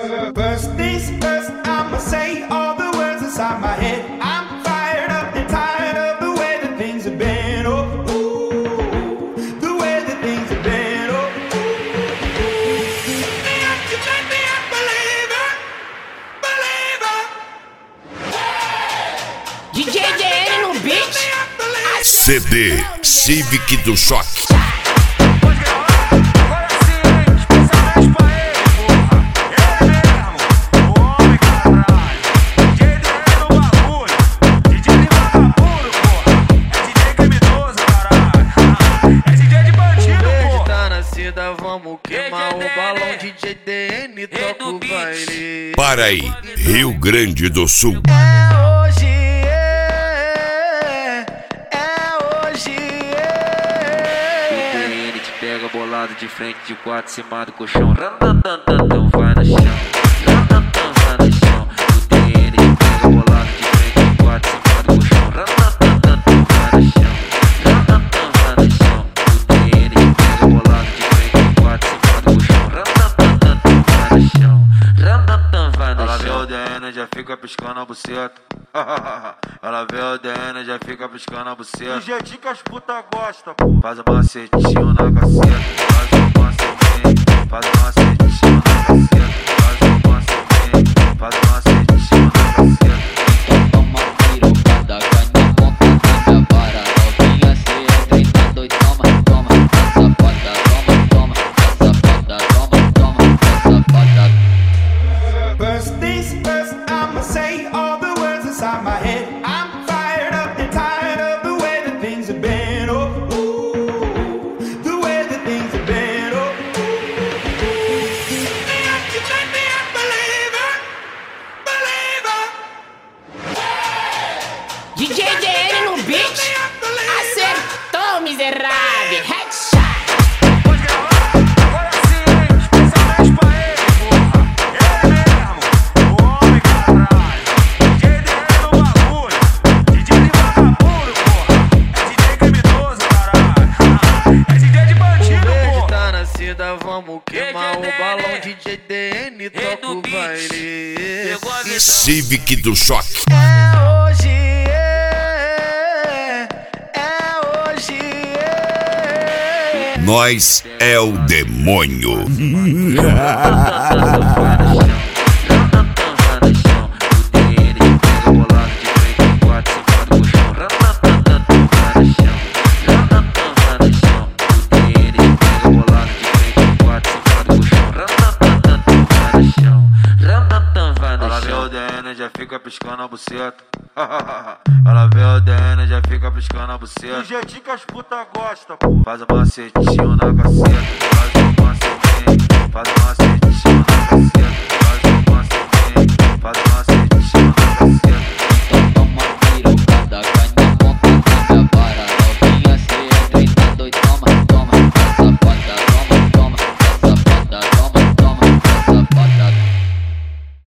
First things first, I'ma say all the words inside my head. I'm fired up and tired of the way that things have been. Oh, ooh, the way that things have been. Oh, ooh. You make me a believer, believer. DJ DN no beat. CD Civic do Choque. Vamos queimar o balão, DJ DN toca o baile. Paraí, Rio Grande do Sul. É hoje, hoje. O DN te pega bolado de frente, de quatro, cima do colchão. Randandandan, vai no chão. Randandan, vai no chão. O DN te pega bolado de frente, de quatro, cima do colchão. Randandandan, vai no chão. Randandan, vai no chão. O DN te pega bolado de frente, de quatro, cima do colchão. Randandan, vai no chão. Randandan, vai no chão. Ela vê o DN, já fica piscando a buceta. Ela vê o DN, já fica piscando a buceta. Do jeitinho que as putas gostam, pô. Faz um macetinho na caceta. Faz um macetinho. Faz um macetinho na caceta. Faz um macetinho. Faz um macetinho na caceta. Toma pirocada, cai na ponta da minha vara. Novinha se entra e tá doido, toma, toma. Tá safada, toma, toma. Tá safada, toma, toma. Tá safada. First things first, I'ma say all the words inside my head. I'm fired up and tired of the way that things have been. Oh, ooh, the way that things have been. Oh, ooh. You make me a believer, believer. DJ DN no beat. Acertou, miserável. Headshot. Vamos queimar o balão, DJ DN toca o baile. Civic do Choque. É hoje, hoje. Nós é o demônio. Já fica piscando a buceta. Ela vê o DN, já fica piscando a buceta. Do jeitinho que as putas gostam, pô. Faz um macetinho na caceta. Faz um macetinho. Faz um macetinho na caceta.